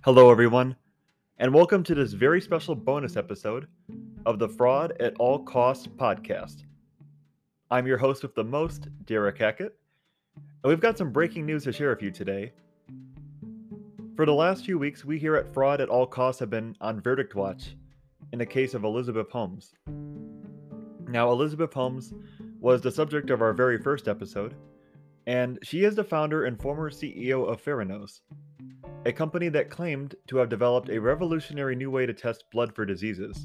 Hello, everyone, and welcome to this very special bonus episode of the Fraud at All Costs podcast. I'm your host with the most, Derek Hackett, and we've got some breaking news to share with you today. For the last few weeks, we here at Fraud at All Costs have been on verdict watch in the case of Elizabeth Holmes. Now, Elizabeth Holmes was the subject of our very first episode, and she is the founder and former CEO of Theranos, a company that claimed to have developed a revolutionary new way to test blood for diseases.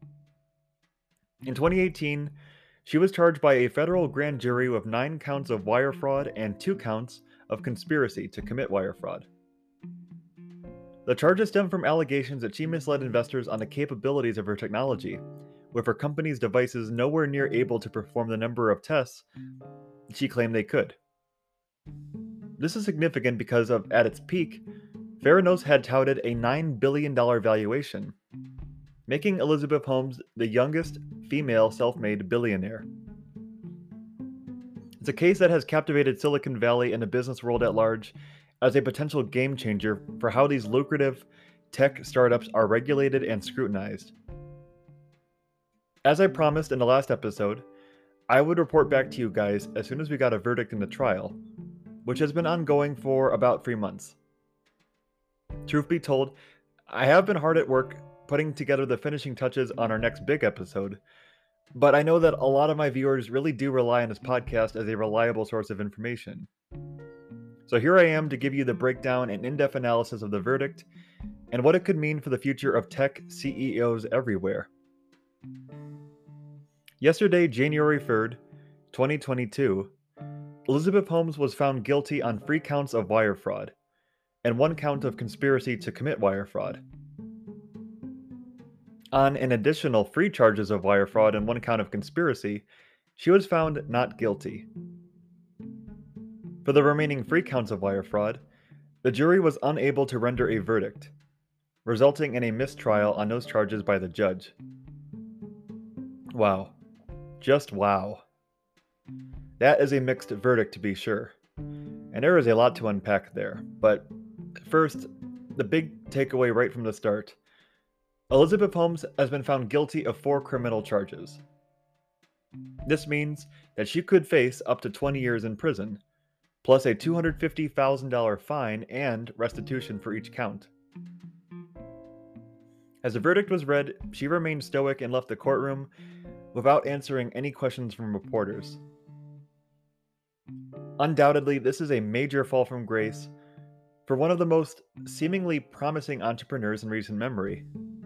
In 2018, she was charged by a federal grand jury with 9 counts of wire fraud and 2 counts of conspiracy to commit wire fraud. The charges stem from allegations that she misled investors on the capabilities of her technology, with her company's devices nowhere near able to perform the number of tests she claimed they could. This is significant because at its peak, Theranos had touted a $9 billion valuation, making Elizabeth Holmes the youngest female self-made billionaire. It's a case that has captivated Silicon Valley and the business world at large as a potential game changer for how these lucrative tech startups are regulated and scrutinized. As I promised in the last episode, I would report back to you guys as soon as we got a verdict in the trial, which has been ongoing for about 3 months. Truth be told, I have been hard at work putting together the finishing touches on our next big episode, but I know that a lot of my viewers really do rely on this podcast as a reliable source of information. So here I am to give you the breakdown and in-depth analysis of the verdict and what it could mean for the future of tech CEOs everywhere. Yesterday, January 3rd, 2022, Elizabeth Holmes was found guilty on 3 counts of wire fraud and 1 count of conspiracy to commit wire fraud. On an additional 3 charges of wire fraud and 1 count of conspiracy, she was found not guilty. For the remaining 3 counts of wire fraud, the jury was unable to render a verdict, resulting in a mistrial on those charges by the judge. Wow. Just wow. That is a mixed verdict to be sure, and there is a lot to unpack there, but first, the big takeaway right from the start. Elizabeth Holmes has been found guilty of 4 criminal charges. This means that she could face up to 20 years in prison, plus a $250,000 fine and restitution for each count. As the verdict was read, she remained stoic and left the courtroom without answering any questions from reporters. Undoubtedly, this is a major fall from grace for one of the most seemingly promising entrepreneurs in recent memory.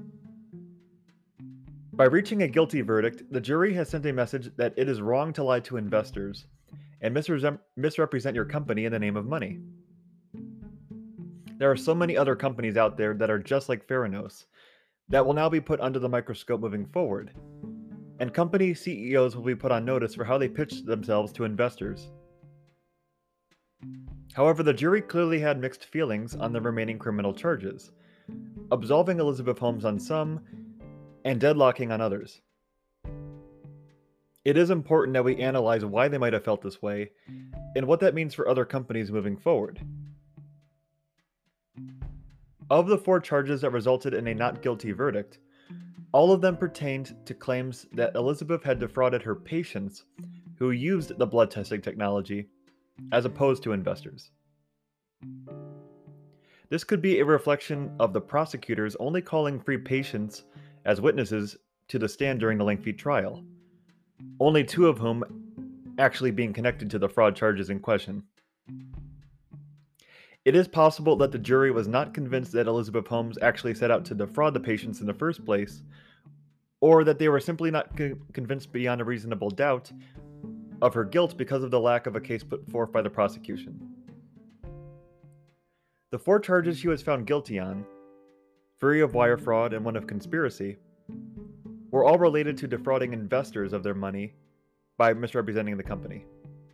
By reaching a guilty verdict, the jury has sent a message that it is wrong to lie to investors and misrepresent your company in the name of money. There are so many other companies out there that are just like Theranos that will now be put under the microscope moving forward, and company CEOs will be put on notice for how they pitch themselves to investors. However, the jury clearly had mixed feelings on the remaining criminal charges, absolving Elizabeth Holmes on some and deadlocking on others. It is important that we analyze why they might have felt this way and what that means for other companies moving forward. Of the 4 charges that resulted in a not guilty verdict, all of them pertained to claims that Elizabeth had defrauded her patients who used the blood testing technology, as opposed to investors. This could be a reflection of the prosecutors only calling 3 patients as witnesses to the stand during the lengthy trial, only 2 of whom actually being connected to the fraud charges in question. It is possible that the jury was not convinced that Elizabeth Holmes actually set out to defraud the patients in the first place, or that they were simply not convinced beyond a reasonable doubt of her guilt because of the lack of a case put forth by the prosecution. The 4 charges she was found guilty on, 3 of wire fraud and 1 of conspiracy, were all related to defrauding investors of their money by misrepresenting the company.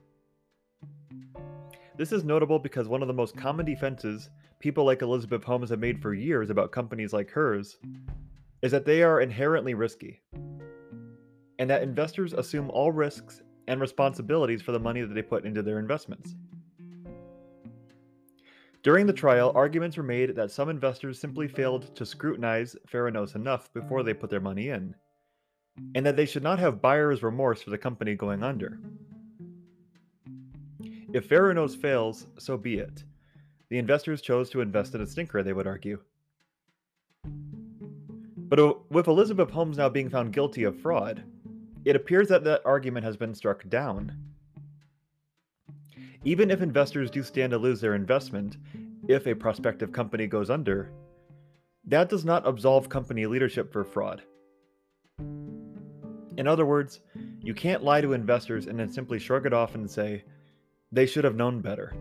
This is notable because one of the most common defenses people like Elizabeth Holmes have made for years about companies like hers is that they are inherently risky, and that investors assume all risks and responsibilities for the money that they put into their investments. During the trial, arguments were made that some investors simply failed to scrutinize Theranos enough before they put their money in, and that they should not have buyer's remorse for the company going under. If Theranos fails, so be it. The investors chose to invest in a stinker, they would argue. But with Elizabeth Holmes now being found guilty of fraud, it appears that that argument has been struck down. Even if investors do stand to lose their investment if a prospective company goes under, that does not absolve company leadership for fraud. In other words, you can't lie to investors and then simply shrug it off and say, they should have known better.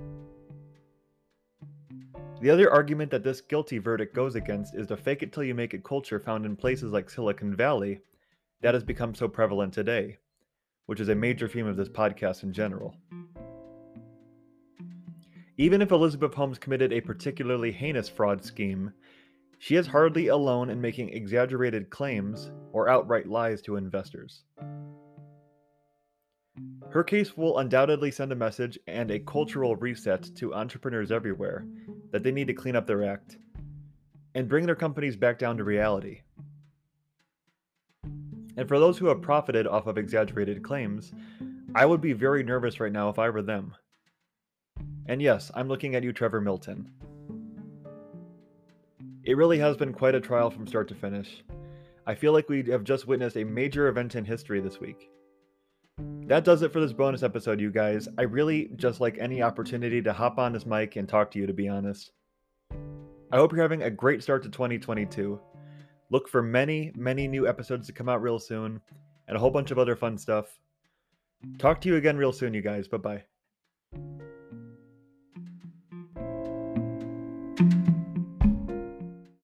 The other argument that this guilty verdict goes against is the fake it till you make it culture found in places like Silicon Valley that has become so prevalent today, which is a major theme of this podcast in general. Even if Elizabeth Holmes committed a particularly heinous fraud scheme, she is hardly alone in making exaggerated claims or outright lies to investors. Her case will undoubtedly send a message and a cultural reset to entrepreneurs everywhere that they need to clean up their act and bring their companies back down to reality. And for those who have profited off of exaggerated claims, I would be very nervous right now if I were them. And yes, I'm looking at you, Trevor Milton. It really has been quite a trial from start to finish. I feel like we have just witnessed a major event in history this week. That does it for this bonus episode, you guys. I really just like any opportunity to hop on this mic and talk to you, to be honest. I hope you're having a great start to 2022. Look for many, many new episodes to come out real soon, and a whole bunch of other fun stuff. Talk to you again real soon, you guys. Bye-bye.